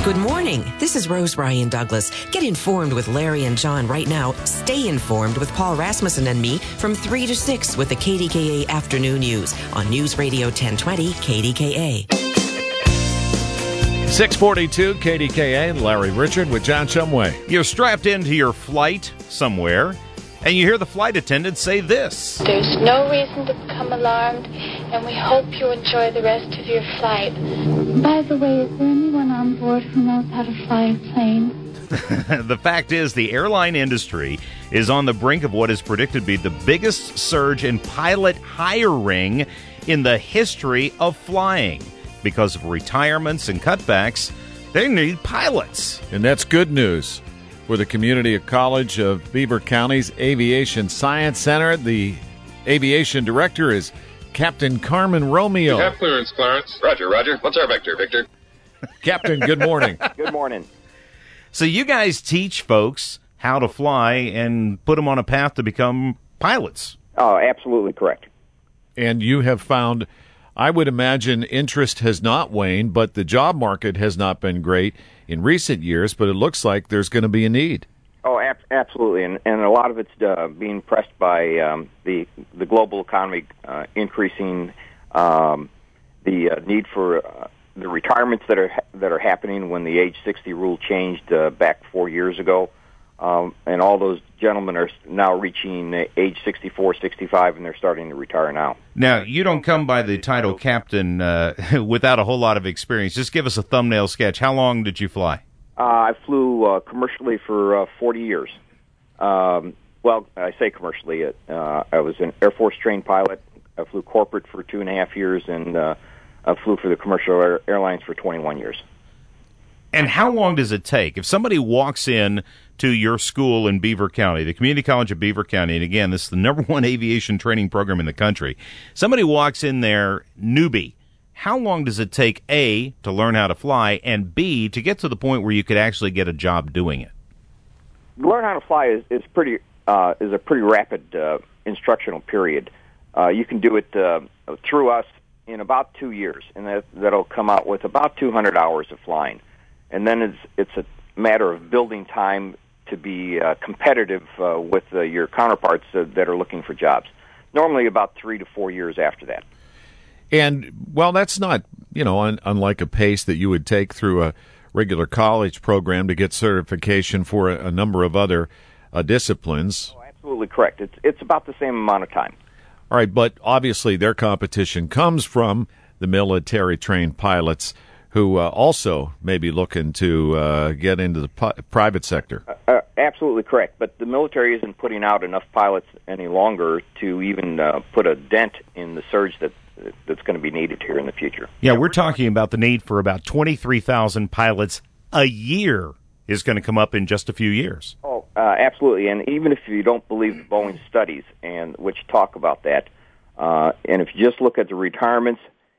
Good morning. This is Rose Ryan Douglas. Get informed with Larry and John right now. Stay informed with Paul Rasmussen and me from 3 to 6 with the KDKA Afternoon News on News Radio 1020 KDKA. 642 KDKA, Larry Richard with John Shumway. You're strapped into your flight somewhere, and you hear the flight attendant say this. There's no reason to become alarmed, and we hope you enjoy the rest of your flight. By the way, is there anyone on board who knows how to fly a plane? The fact is, the airline industry is on the brink of what is predicted to be the biggest surge in pilot hiring in the history of flying. Because of retirements and cutbacks, they need pilots. And that's good news for the Community College of Beaver County's Aviation Science Center. The aviation director is Captain Carmen Romeo. You have clearance, Clarence. Roger. What's our vector, Victor? Captain, good morning. Good morning. So you guys teach folks how to fly and put them on a path to become pilots. Oh, absolutely correct. And you have found, I would imagine, interest has not waned, but the job market has not been great in recent years, but it looks like there's going to be a need. Oh, absolutely, and a lot of it's being pressed by the global economy increasing, the need for the retirements that are happening when the age 60 rule changed back 4 years ago, and all those gentlemen are now reaching age 64, 65, and they're starting to retire now. Now, you don't come by the title captain without a whole lot of experience. Just give us a thumbnail sketch. How long did you fly? I flew commercially for 40 years. Well, I say commercially. I was an Air Force trained pilot. I flew corporate for 2.5 years, and I flew for the commercial airlines for 21 years. And how long does it take? If somebody walks in to your school in Beaver County, the Community College of Beaver County, and again, this is the #1 aviation training program in the country, somebody walks in there, newbie, how long does it take, A, to learn how to fly, and B, to get to the point where you could actually get a job doing it? Learn how to fly is a pretty rapid instructional period. You can do it through us in about 2 years, and that'll come out with about 200 hours of flying. And then it's a matter of building time to be competitive with your counterparts that are looking for jobs. Normally about 3 to 4 years after that. And, well, that's not, unlike a pace that you would take through a regular college program to get certification for a number of other disciplines. Oh, absolutely correct. It's about the same amount of time. All right, but obviously their competition comes from the military-trained pilots who also may be looking to get into the private sector. Absolutely correct, but the military isn't putting out enough pilots any longer to even put a dent in the surge that's going to be needed here in the future. Yeah, we're talking about the need for about 23,000 pilots a year is going to come up in just a few years. Oh, absolutely, and even if you don't believe the Boeing studies, and which talk about that, and if you just look at the retirements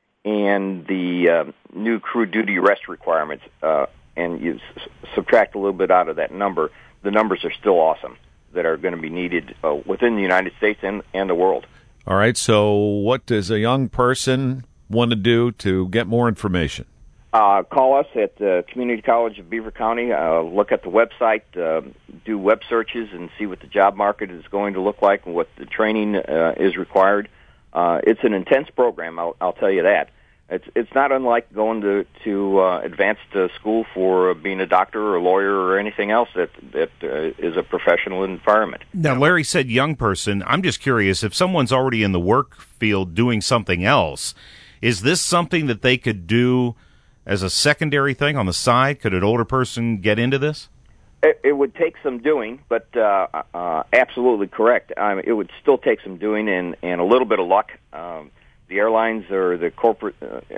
and the new crew duty rest requirements, and you subtract a little bit out of that number, the numbers are still awesome that are going to be needed within the United States and the world. All right, so what does a young person want to do to get more information? Call us at Community College of Beaver County. Look at the website, do web searches, and see what the job market is going to look like and what the training is required. It's an intense program, I'll tell you that. It's not unlike going to advanced school for being a doctor or a lawyer or anything else that is a professional environment. Now, Larry said young person. I'm just curious, if someone's already in the work field doing something else, is this something that they could do as a secondary thing on the side? Could an older person get into this? It would take some doing, but absolutely correct. It would still take some doing and a little bit of luck. The airlines or the corporate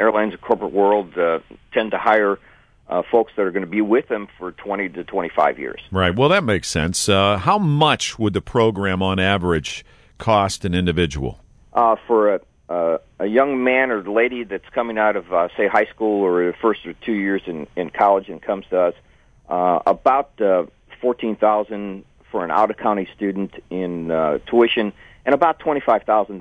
world tend to hire folks that are going to be with them for 20 to 25 years. Right. Well, that makes sense. How much would the program, on average, cost an individual? For a young man or lady that's coming out of, say, high school or the first or 2 years in college and comes to us, about $14,000 for an out-of-county student in tuition, and about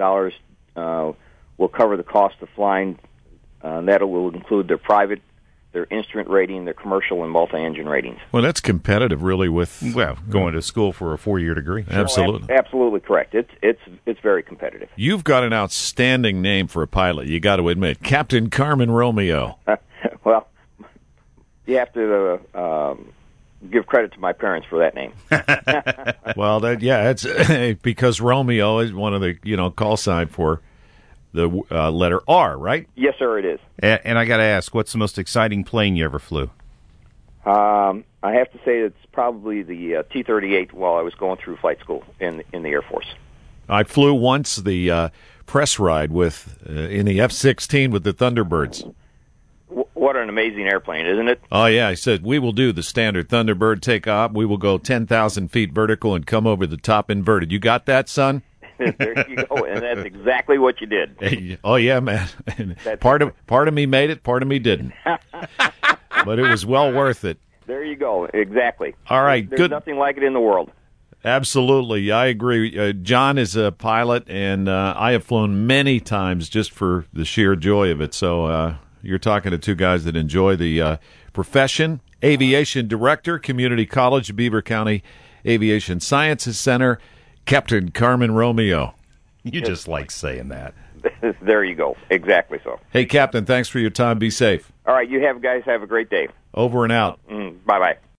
$25,000 will cover the cost of flying. That will include their their instrument rating, their commercial and multi-engine ratings. Well, that's competitive, really, with going to school for a 4-year degree. Absolutely. Absolutely correct. It's very competitive. You've got an outstanding name for a pilot, you got to admit. Captain Carmen Romeo. Well, you have to give credit to my parents for that name. Well, it's because Romeo is one of the call sign for the letter R, right? Yes, sir, it is. And I got to ask, what's the most exciting plane you ever flew? I have to say it's probably the T-38 while I was going through flight school in the Air Force. I flew once the press ride in the F-16 with the Thunderbirds. What an amazing airplane, isn't it? Oh, yeah. I said, we will do the standard Thunderbird takeoff. We will go 10,000 feet vertical and come over the top inverted. You got that, son? There you go, and that's exactly what you did. Hey, oh, yeah, man. Part of me made it, part of me didn't. But it was well worth it. There you go, exactly. All right, There's good. nothing like it in the world. Absolutely, I agree. John is a pilot, and I have flown many times just for the sheer joy of it. So you're talking to two guys that enjoy the profession. Aviation Director, Community College, Beaver County Aviation Sciences Center, Captain Carmen Romeo. You just like saying that. There you go, exactly so. Hey, Captain, thanks for your time. Be safe. All right, you guys have a great day. Over and out. Bye-bye.